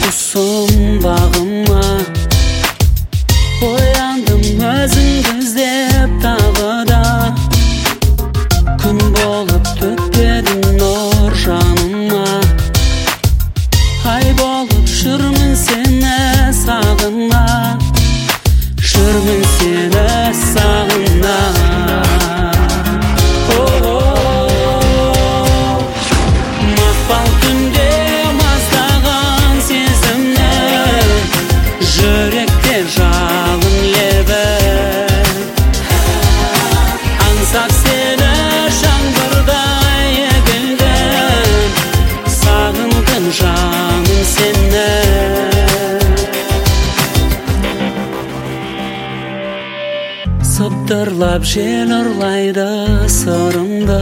құсым бағыма, ояндым өзіңді іздеп тағы да. Күн болып төкпедің нұр жаныма, ай болып жүрмін сені сағына, жүрмін сені сағына. Мақпал түнде маздаған сезімнің, жүректе жалын лебі. Аңсап сені жаңбырдай егілдім, сағындым жаным сені. Сыбдырлап жел ұрлайды сырымды,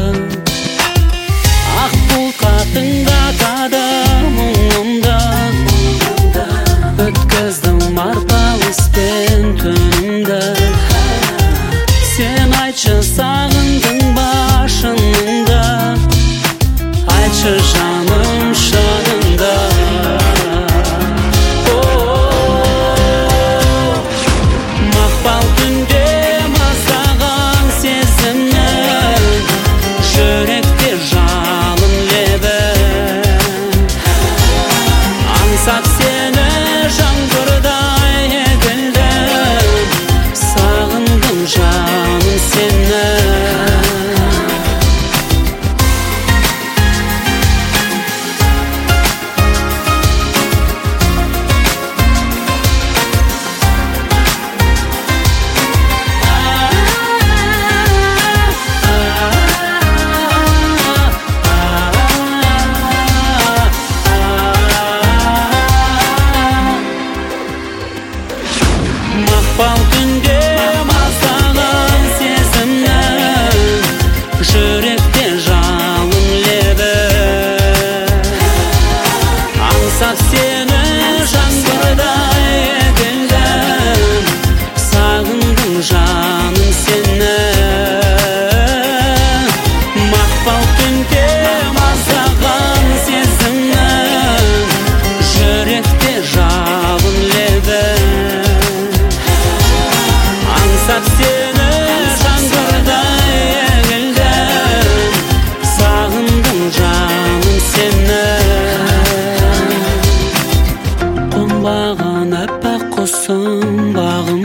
ақ бұлқа тыңдатады мұңымды. Өткіздім арпалыспен түнімді, сен айтшы сағындың ба шыныңды, айтшы жаным шыныңды. Мақпал түнде маздаған сезімнің, жүректе жалын лебі. Аңсап сені жаңбырдай егілдім, сағындым жаным сені. Мақпал түнде маздаған сезімнің, жүректе жалын лебі. Аңсап сені жаңбырдай егілдім, сағындым жаным сені. Мақпал түнде маздаған сезімнің, жүректе жалын лебі. Аңсап сені жаңбырдай егілдім, сағындым жаным сені. Қонбаған аппақ құсым бағым,